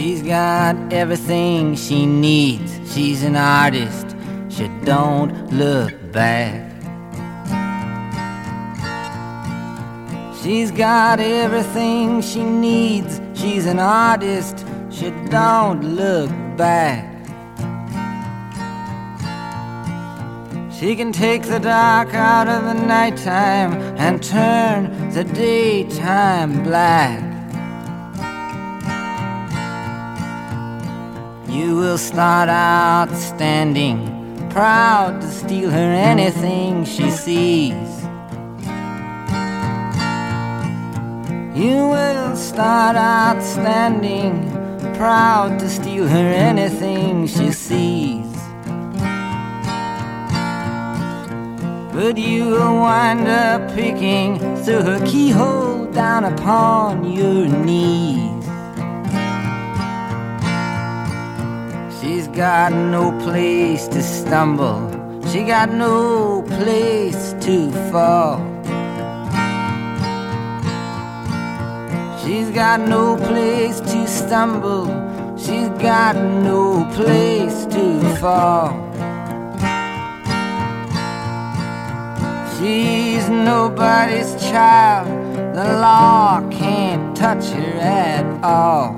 She's got everything she needs. She's an artist, she don't look back. She's got everything she needs. She's an artist, she don't look back. She can take the dark out of the nighttime and turn the daytime black. You will start out standing, proud to steal her anything she sees. You will start out standing, proud to steal her anything she sees. But you will wind up peeking through her keyhole down upon your knees. She's got no place to stumble, she got no place to fall. She's got no place to stumble, she's got no place to fall. She's nobody's child, the law can't touch her at all.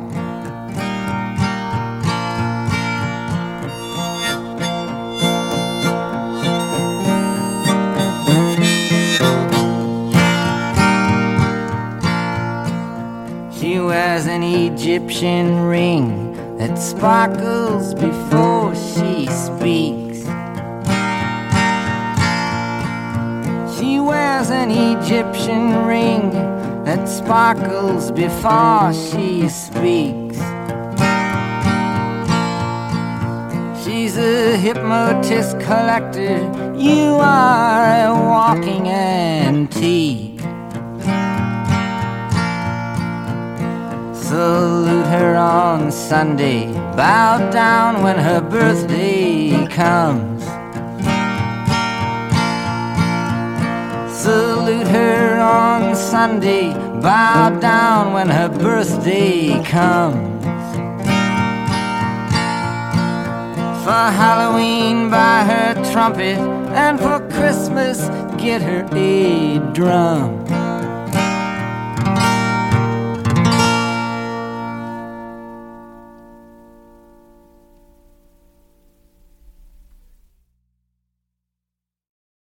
She wears an Egyptian ring that sparkles before she speaks. She wears an Egyptian ring that sparkles before she speaks. She's a hypnotist collector, you are a walking antique. Salute her on Sunday, bow down when her birthday comes. Salute her on Sunday, bow down when her birthday comes. For Halloween buy her trumpet, and for Christmas get her a drum.